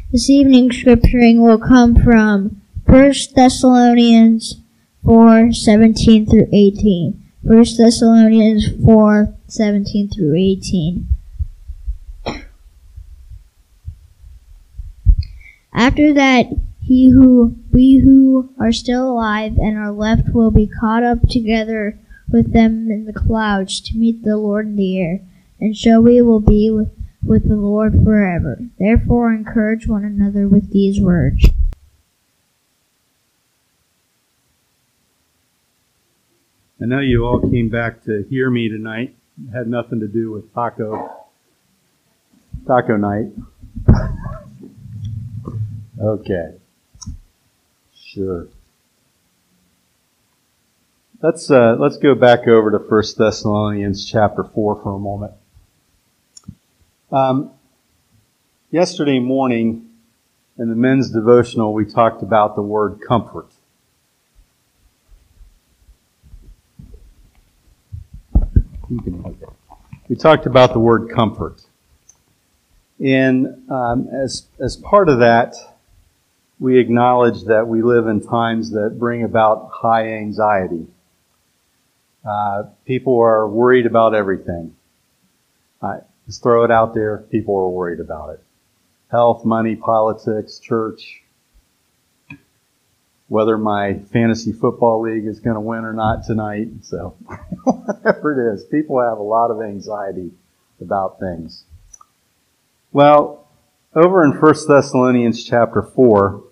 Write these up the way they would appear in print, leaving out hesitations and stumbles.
This evening's scripturing will come from 1 Thessalonians 4:17 through 18. 1 Thessalonians 4:17 through 18. After that, we who are still alive and are left will be caught up together with them in the clouds to meet the Lord in the air, and so we will be with the Lord forever. Therefore encourage one another with these words. I know you all came back to hear me tonight. It had nothing to do with taco night. Okay. Sure. Let's go back over to 1 Thessalonians chapter 4 for a moment. Yesterday morning in the men's devotional, we talked about the word comfort. We talked about the word comfort. And as part of that, we acknowledge that we live in times that bring about high anxiety. People are worried about everything. Just throw it out there. People are worried about it. Health, money, politics, church, whether my fantasy football league is going to win or not tonight. So whatever it is, people have a lot of anxiety about things. Well, over in 1 Thessalonians chapter 4,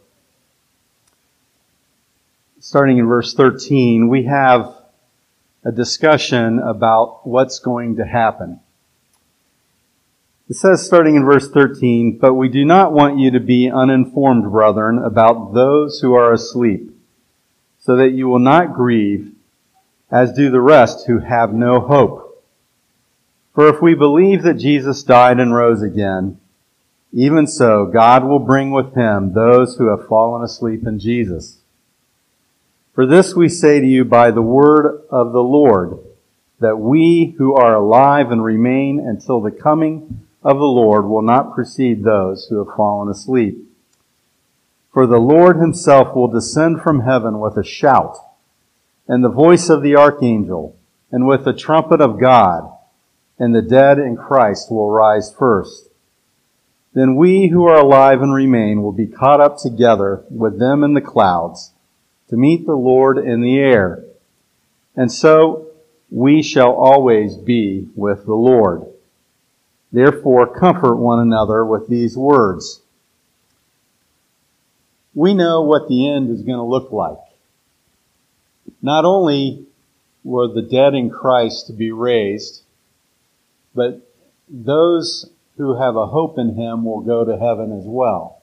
starting in verse 13, we have a discussion about what's going to happen. It says, starting in verse 13, "But we do not want you to be uninformed, brethren, about those who are asleep, so that you will not grieve, as do the rest who have no hope. For if we believe that Jesus died and rose again, even so God will bring with him those who have fallen asleep in Jesus. For this we say to you by the word of the Lord, that we who are alive and remain until the coming of the Lord will not precede those who have fallen asleep. For the Lord himself will descend from heaven with a shout, and the voice of the archangel, and with the trumpet of God, and the dead in Christ will rise first. Then we who are alive and remain will be caught up together with them in the clouds to meet the Lord in the air. And so we shall always be with the Lord. Therefore comfort one another with these words." We know what the end is going to look like. Not only were the dead in Christ to be raised, but those who have a hope in him will go to heaven as well.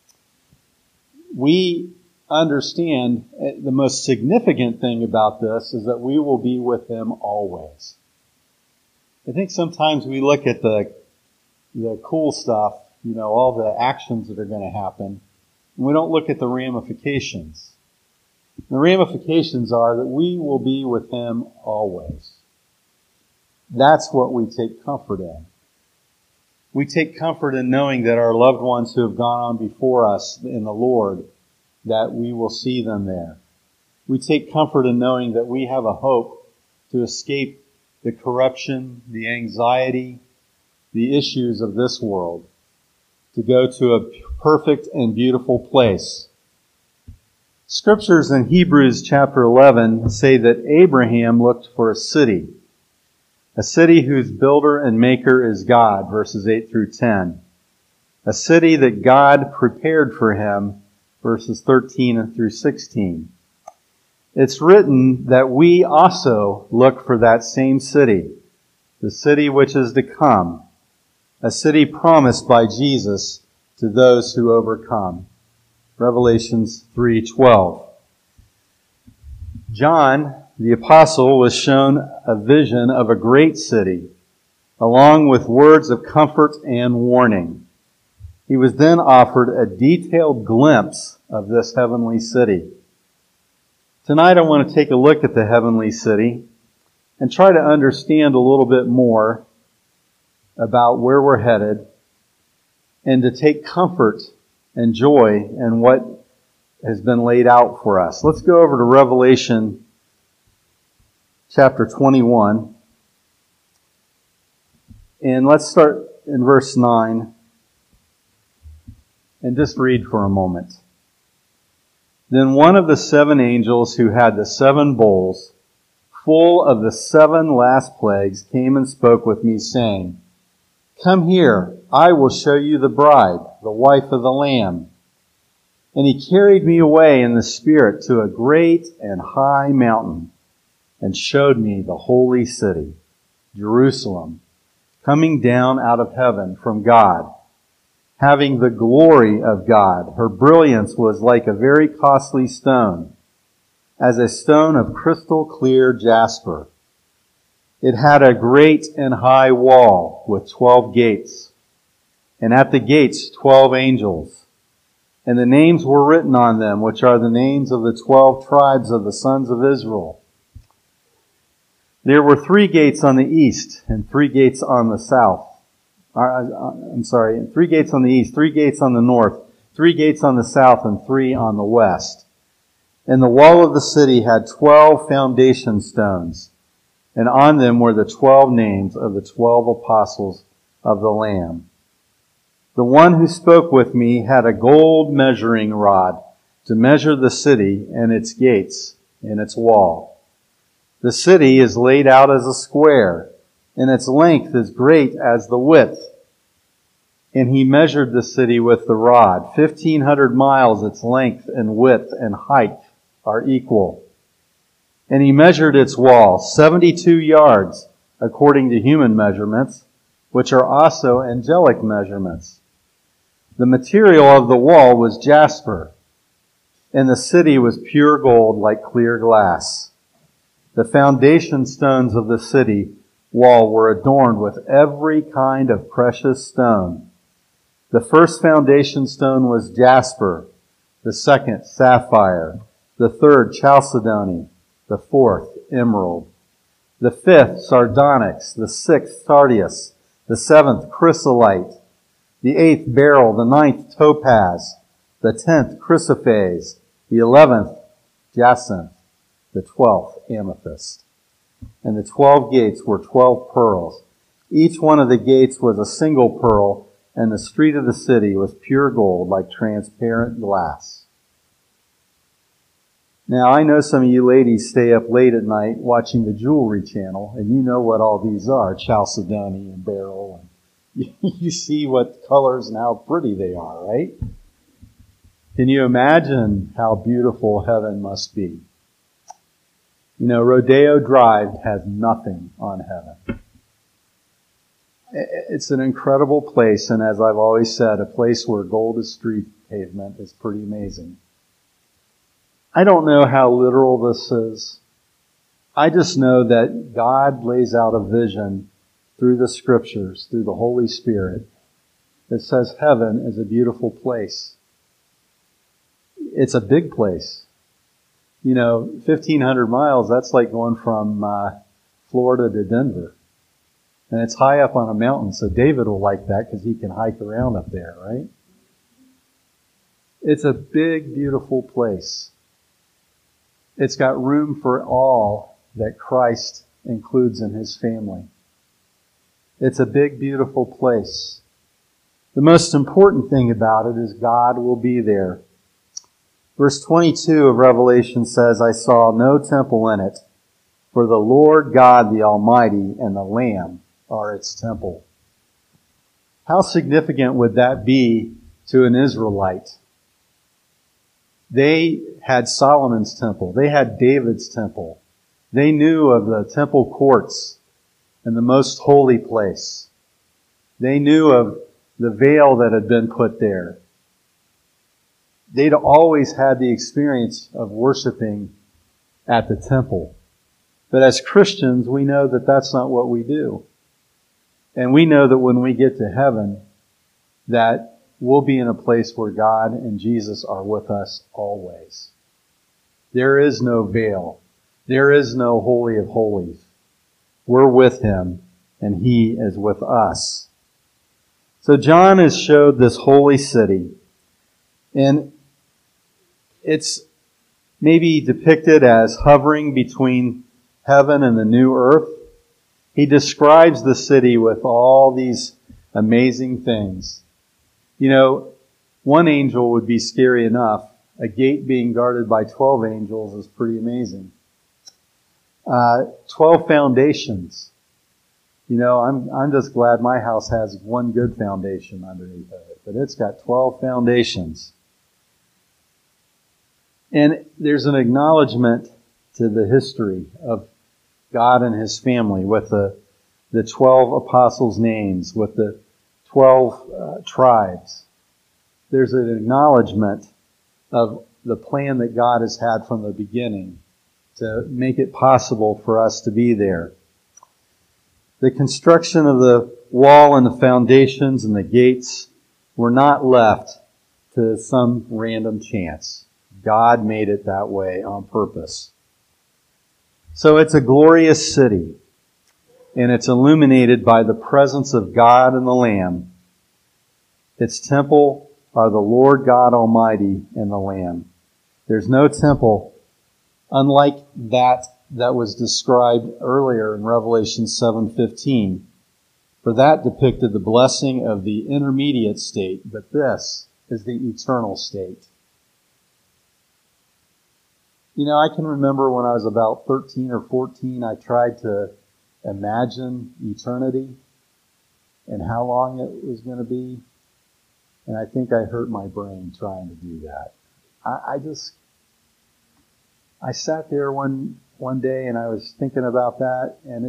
We understand the most significant thing about this is that we will be with him always. I think sometimes we look at the cool stuff, all the actions that are going to happen, and we don't look at the ramifications. The ramifications are that we will be with him always. That's what we take comfort in. We take comfort in knowing that our loved ones who have gone on before us in the Lord, that we will see them there. We take comfort in knowing that we have a hope to escape the corruption, the anxiety, the issues of this world, to go to a perfect and beautiful place. Scriptures in Hebrews chapter 11 say that Abraham looked for a city whose builder and maker is God, verses 8 through 10. A city that God prepared for him, verses 13 through 16. It's written that we also look for that same city, the city which is to come, a city promised by Jesus to those who overcome. Revelations 3:12. John, the apostle, was shown a vision of a great city, along with words of comfort and warning. He was then offered a detailed glimpse of this heavenly city. Tonight I want to take a look at the heavenly city and try to understand a little bit more about where we're headed and to take comfort and joy in what has been laid out for us. Let's go over to Revelation chapter 21. And let's start in verse 9 and just read for a moment. Then one of the 7 angels who had the 7 bowls, full of the 7 last plagues, came and spoke with me, saying, Come here, I will show you the bride, the wife of the Lamb. And he carried me away in the Spirit to a great and high mountain, and showed me the holy city, Jerusalem, coming down out of heaven from God, having the glory of God. Her brilliance was like a very costly stone, as a stone of crystal clear jasper. It had a great and high wall with 12 gates, and at the gates 12 angels. And the names were written on them, which are the names of the 12 tribes of the sons of Israel. There were 3 gates on the east and 3 gates on the south. 3 gates on the east, 3 gates on the north, 3 gates on the south, and 3 on the west. And the wall of the city had 12 foundation stones, and on them were the 12 names of the 12 apostles of the Lamb. The one who spoke with me had a gold measuring rod to measure the city and its gates and its wall. The city is laid out as a square, and its length is great as the width. And he measured the city with the rod. 1,500 miles its length and width and height are equal. And he measured its wall, 72 yards, according to human measurements, which are also angelic measurements. The material of the wall was jasper, and the city was pure gold like clear glass. The foundation stones of the city wall were adorned with every kind of precious stone. The first foundation stone was jasper, the second sapphire, the third chalcedony, the fourth emerald, the fifth sardonyx, the sixth sardius, the seventh chrysolite, the 8th beryl, the 9th topaz, the 10th chrysoprase, the 11th jacinth, the 12th amethyst. And the 12 gates were 12 pearls. Each one of the gates was a single pearl, and the street of the city was pure gold like transparent glass. Now, I know some of you ladies stay up late at night watching the Jewelry Channel, and you know what all these are, chalcedony and beryl, and you see what colors and how pretty they are, right? Can you imagine how beautiful heaven must be? You know, Rodeo Drive has nothing on heaven. It's an incredible place, and as I've always said, a place where gold is street pavement is pretty amazing. I don't know how literal this is. I just know that God lays out a vision through the Scriptures, through the Holy Spirit, that says heaven is a beautiful place. It's a big place. You know, 1,500 miles, that's like going from Florida to Denver. And it's high up on a mountain, so David will like that because he can hike around up there, right? It's a big, beautiful place. It's got room for all that Christ includes in His family. It's a big, beautiful place. The most important thing about it is God will be there. Verse 22 of Revelation says, I saw no temple in it, for the Lord God the Almighty and the Lamb are its temple. How significant would that be to an Israelite? They had Solomon's temple. They had David's temple. They knew of the temple courts and the most holy place. They knew of the veil that had been put there. They'd always had the experience of worshiping at the temple. But as Christians, we know that that's not what we do. And we know that when we get to heaven, that we'll be in a place where God and Jesus are with us always. There is no veil. There is no Holy of Holies. We're with Him, and He is with us. So John has showed this holy city. And it's maybe depicted as hovering between heaven and the new earth. He describes the city with all these amazing things. You know, one angel would be scary enough. A gate being guarded by 12 angels is pretty amazing. 12 foundations. You know, I'm just glad my house has one good foundation underneath of it, but it's got 12 foundations. And there's an acknowledgement to the history of God and His family with the 12 apostles' names, with the 12 tribes. There's an acknowledgement of the plan that God has had from the beginning to make it possible for us to be there. The construction of the wall and the foundations and the gates were not left to some random chance. God made it that way on purpose. So it's a glorious city, and it's illuminated by the presence of God and the Lamb. Its temple are the Lord God Almighty and the Lamb. There's no temple unlike that was described earlier in Revelation 7:15. For that depicted the blessing of the intermediate state, but this is the eternal state. You know, I can remember when I was about 13 or 14, I tried to imagine eternity and how long it was going to be. And I think I hurt my brain trying to do that. I sat there one day and I was thinking about that, and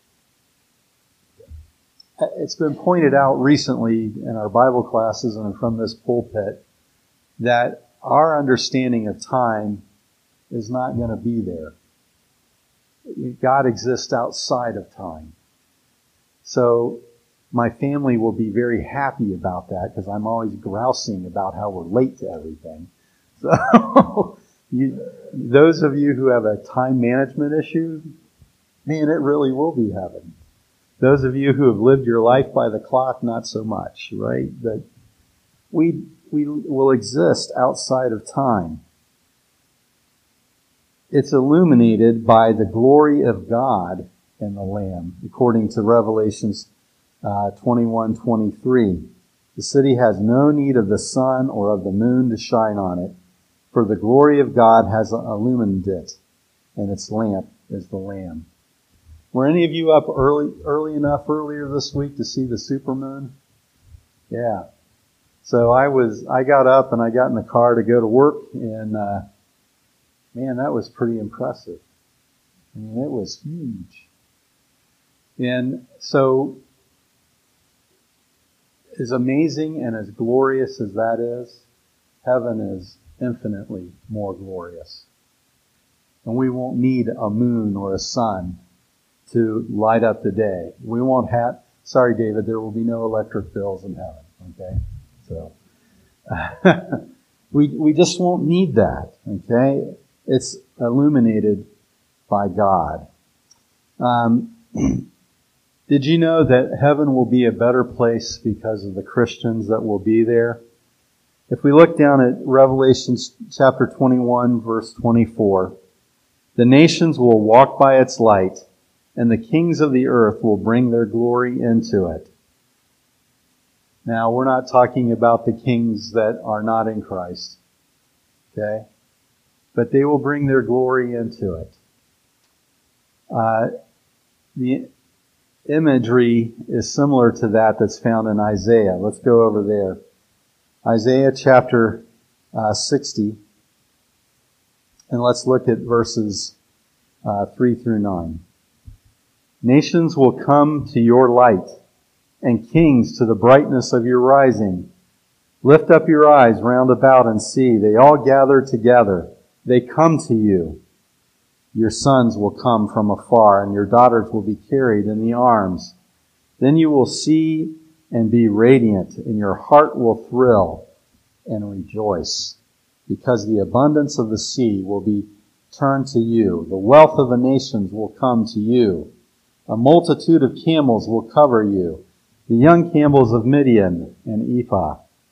it's been pointed out recently in our Bible classes and from this pulpit that our understanding of time is not going to be there. God exists outside of time. So my family will be very happy about that because I'm always grousing about how we're late to everything. So those of you who have a time management issue, man, it really will be heaven. Those of you who have lived your life by the clock, not so much, right? But we will exist outside of time. It's illuminated by the glory of God and the Lamb, according to Revelations 21:23. The city has no need of the sun or of the moon to shine on it, for the glory of God has illumined it, and its lamp is the Lamb. Were any of you up early enough earlier this week to see the supermoon? Yeah. So I got up and I got in the car to go to work, and man, that was pretty impressive. I mean, it was huge. And so, as amazing and as glorious as that is, heaven is infinitely more glorious. And we won't need a moon or a sun to light up the day. We won't have, sorry David, there will be no electric bills in heaven, okay? So, we just won't need that, okay? It's illuminated by God. Did you know that heaven will be a better place because of the Christians that will be there? If we look down at Revelation chapter 21, verse 24, the nations will walk by its light, and the kings of the earth will bring their glory into it. Now, we're not talking about the kings that are not in Christ, okay? But they will bring their glory into it. The imagery is similar to that's found in Isaiah. Let's go over there. Isaiah chapter 60. And let's look at verses 3 through 9. Nations will come to your light, and kings to the brightness of your rising. Lift up your eyes round about and see. They all gather together. They come to you. Your sons will come from afar, and your daughters will be carried in the arms. Then you will see and be radiant, and your heart will thrill and rejoice, because the abundance of the sea will be turned to you. The wealth of the nations will come to you. A multitude of camels will cover you, the young camels of Midian and Ephah.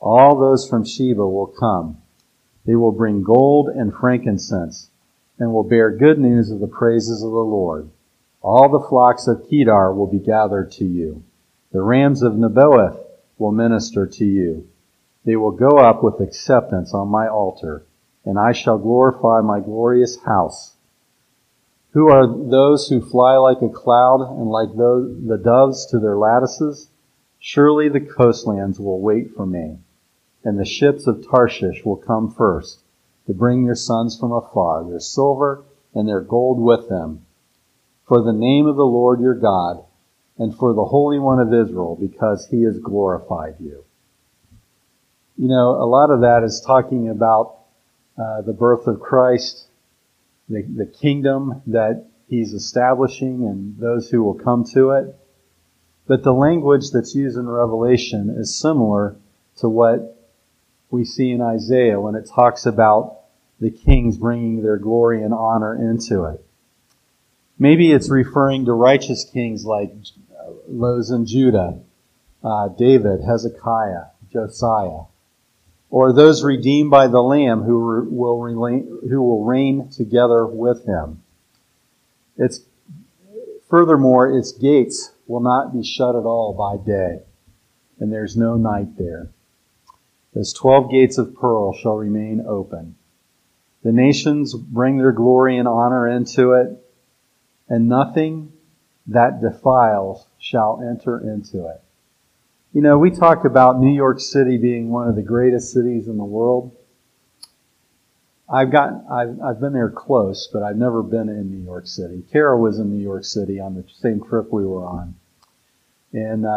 All those from Sheba will come. They will bring gold and frankincense, and will bear good news of the praises of the Lord. All the flocks of Kedar will be gathered to you. The rams of Nebaioth will minister to you. They will go up with acceptance on my altar, and I shall glorify my glorious house. Who are those who fly like a cloud and like the doves to their lattices? Surely the coastlands will wait for me, and the ships of Tarshish will come first to bring your sons from afar, their silver and their gold with them, for the name of the Lord your God, and for the Holy One of Israel, because he has glorified you. You know, a lot of that is talking about the birth of Christ, the kingdom that he's establishing and those who will come to it. But the language that's used in Revelation is similar to what we see in Isaiah when it talks about the kings bringing their glory and honor into it. Maybe it's referring to righteous kings like those in Judah, David, Hezekiah, Josiah, or those redeemed by the Lamb who will reign together with him. Furthermore, its gates will not be shut at all by day, and there's no night there. Those 12 gates of pearl shall remain open. The nations bring their glory and honor into it, and nothing that defiles shall enter into it. You know, we talk about New York City being one of the greatest cities in the world. I've been there close, but I've never been in New York City. Kara was in New York City on the same trip we were on. And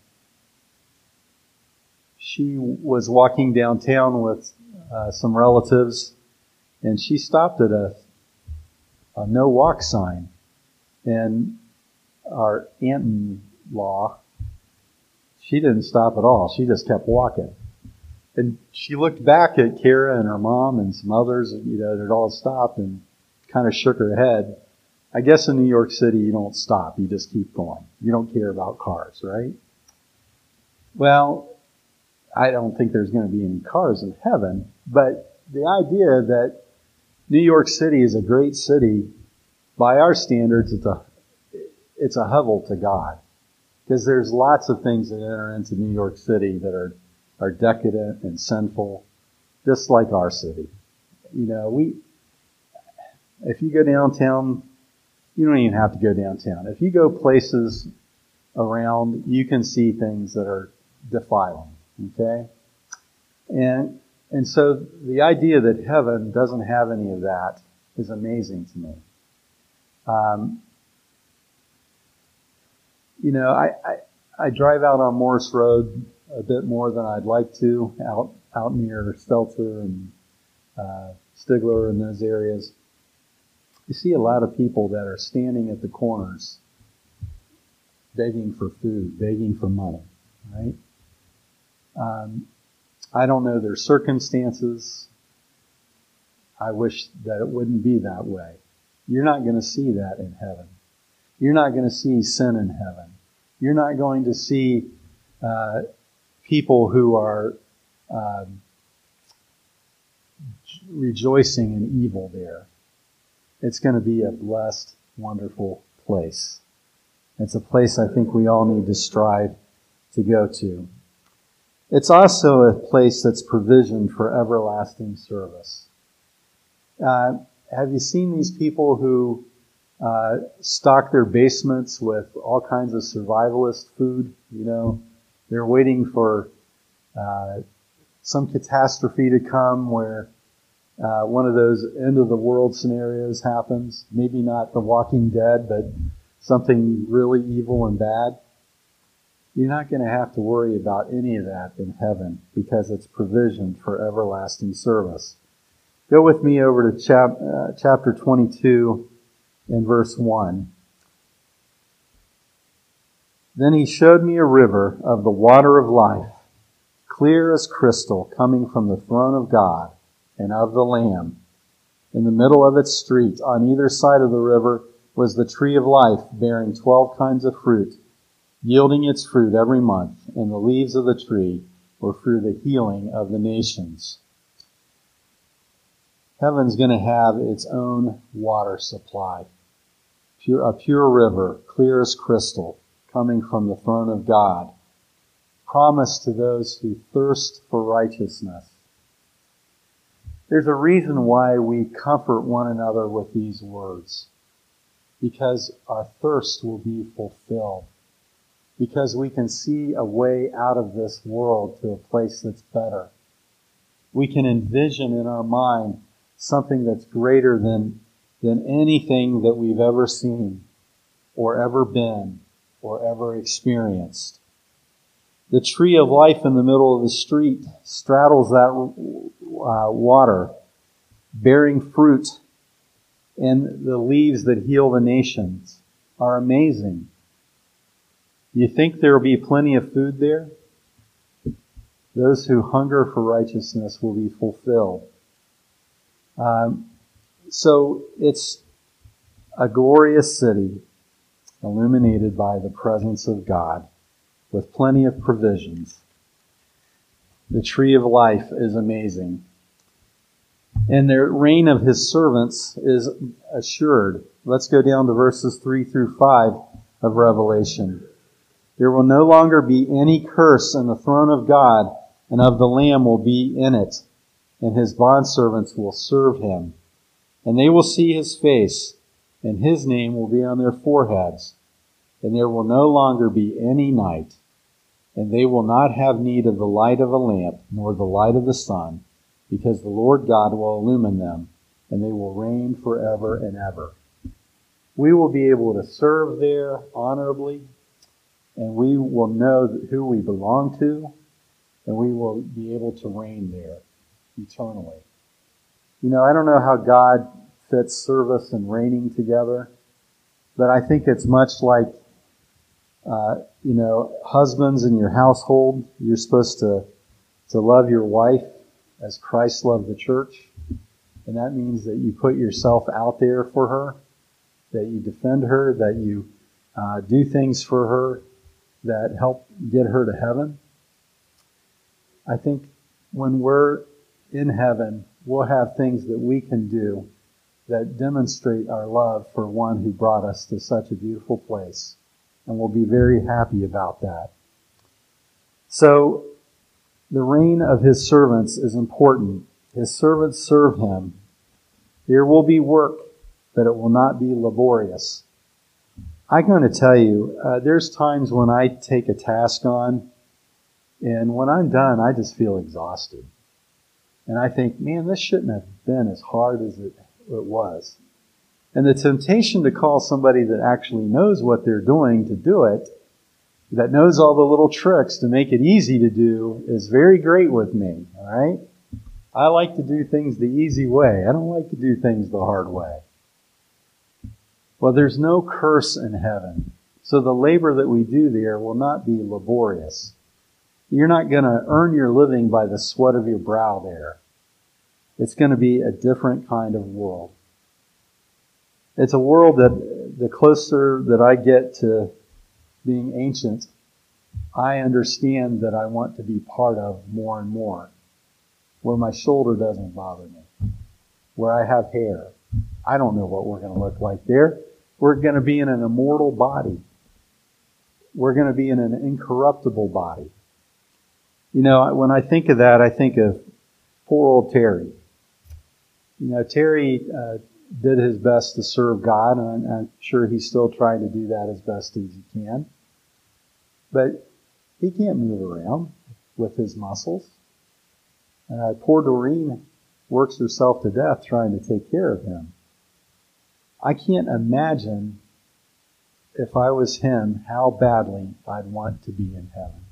she was walking downtown with some relatives, and she stopped at a no walk sign. And our aunt-in-law, she didn't stop at all. She just kept walking. And she looked back at Kara and her mom and some others, you know, that all stopped and kind of shook her head. I guess in New York City, you don't stop. You just keep going. You don't care about cars, right? Well, I don't think there's going to be any cars in heaven, but the idea that New York City is a great city, by our standards, it's a hovel to God. Because there's lots of things that enter into New York City that are decadent and sinful, just like our city. You know, if you go downtown, you don't even have to go downtown. If you go places around, you can see things that are defiling, okay? And so the idea that heaven doesn't have any of that is amazing to me. You know, I drive out on Morris Road a bit more than I'd like to, out near Stelter and Stigler and those areas. You see a lot of people that are standing at the corners begging for food, begging for money, right? I don't know their circumstances. I wish that it wouldn't be that way. You're not going to see that in heaven. You're not going to see sin in heaven. You're not going to see people who are rejoicing in evil there. It's going to be a blessed, wonderful place. It's a place I think we all need to strive to go to. It's also a place that's provisioned for everlasting service. Have you seen these people who stock their basements with all kinds of survivalist food? You know, they're waiting for some catastrophe to come where one of those end of the world scenarios happens. Maybe not The Walking Dead, but something really evil and bad. You're not going to have to worry about any of that in heaven because it's provisioned for everlasting service. Go with me over to chapter 22 and verse 1. Then he showed me a river of the water of life, clear as crystal, coming from the throne of God and of the Lamb. In the middle of its street, on either side of the river, was the tree of life, bearing 12 kinds of fruit, yielding its fruit every month, and the leaves of the tree or for the healing of the nations. Heaven's going to have its own water supply. A pure river, clear as crystal, coming from the throne of God, promised to those who thirst for righteousness. There's a reason why we comfort one another with these words. Because our thirst will be fulfilled. Because we can see a way out of this world to a place that's better. We can envision in our mind something that's greater than anything that we've ever seen, or ever been, or ever experienced. The tree of life in the middle of the street straddles that water, bearing fruit, and the leaves that heal the nations are amazing. You think there will be plenty of food there? Those who hunger for righteousness will be fulfilled. So it's a glorious city illuminated by the presence of God with plenty of provisions. The tree of life is amazing. And the reign of his servants is assured. Let's go down to verses 3 through 5 of Revelation. There will no longer be any curse, and the throne of God and of the Lamb will be in it, and his bondservants will serve him. And they will see his face, and his name will be on their foreheads. And there will no longer be any night, and they will not have need of the light of a lamp, nor the light of the sun, because the Lord God will illumine them, and they will reign forever and ever. We will be able to serve there honorably, and we will know who we belong to, and we will be able to reign there eternally. You know, I don't know how God fits service and reigning together, but I think it's much like, husbands in your household. You're supposed to love your wife as Christ loved the church. And that means that you put yourself out there for her, that you defend her, that you do things for her that help get her to heaven. I think when we're in heaven, we'll have things that we can do that demonstrate our love for one who brought us to such a beautiful place. And we'll be very happy about that. So, the reign of his servants is important. His servants serve him. There will be work, but it will not be laborious. I'm going to tell you, there's times when I take a task on, and when I'm done, I just feel exhausted. And I think, man, this shouldn't have been as hard as it was. And the temptation to call somebody that actually knows what they're doing to do it, that knows all the little tricks to make it easy to do, is very great with me, all right? I like to do things the easy way. I don't like to do things the hard way. Well, there's no curse in heaven. So the labor that we do there will not be laborious. You're not going to earn your living by the sweat of your brow there. It's going to be a different kind of world. It's a world that the closer that I get to being ancient, I understand that I want to be part of more and more. Where my shoulder doesn't bother me. Where I have hair. I don't know what we're going to look like there. We're going to be in an immortal body. We're going to be in an incorruptible body. You know, when I think of that, I think of poor old Terry. You know, Terry did his best to serve God, and I'm sure he's still trying to do that as best as he can. But he can't move around with his muscles. Poor Doreen works herself to death trying to take care of him. I can't imagine, if I was him, how badly I'd want to be in heaven.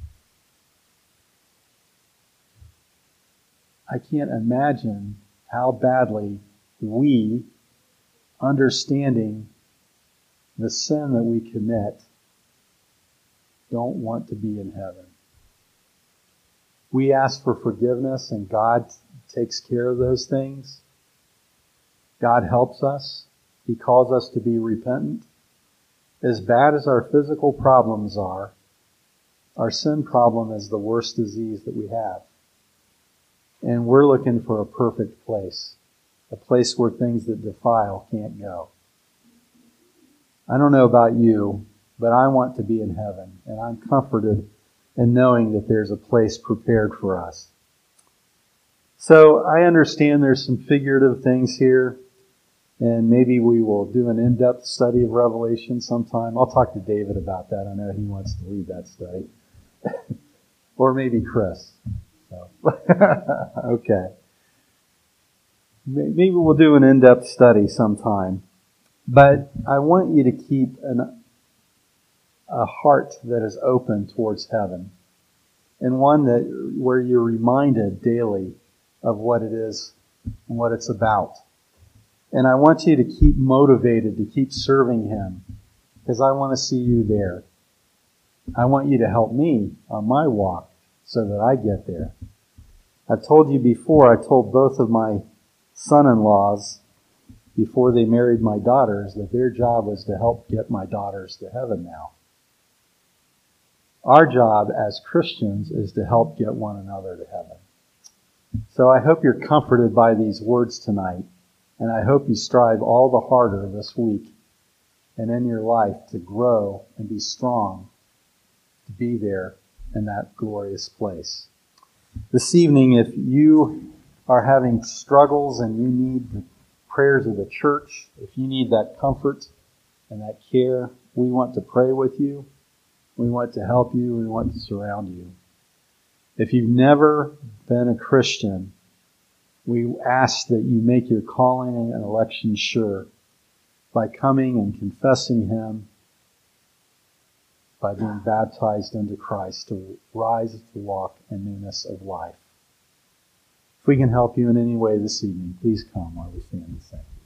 I can't imagine how badly we, understanding the sin that we commit, don't want to be in heaven. We ask for forgiveness, and God takes care of those things. God helps us. He calls us to be repentant. As bad as our physical problems are, Our sin problem is the worst disease that we have. And we're looking for a perfect place, a place where things that defile can't go. I don't know about you, but I want to be in heaven, and I'm comforted in knowing that there's a place prepared for us. So I understand there's some figurative things here, and maybe we will do an in-depth study of Revelation sometime. I'll talk to David about that. I know he wants to lead that study. Or maybe Chris. So. Okay. Maybe we'll do an in-depth study sometime. But I want you to keep a heart that is open towards heaven, and one where you're reminded daily of what it is and what it's about. And I want you to keep motivated to keep serving Him, because I want to see you there. I want you to help me on my walk so that I get there. I've told you before, I told both of my son-in-laws before they married my daughters that their job was to help get my daughters to heaven now. Our job as Christians is to help get one another to heaven. So I hope you're comforted by these words tonight, and I hope you strive all the harder this week and in your life to grow and be strong, to be there in that glorious place. This evening, if you are having struggles and you need the prayers of the church, if you need that comfort and that care, we want to pray with you. We want to help you. We want to surround you. If you've never been a Christian, we ask that you make your calling and election sure by coming and confessing Him, by being baptized into Christ to rise to walk in newness of life. If we can help you in any way this evening, please come while we stand and sing.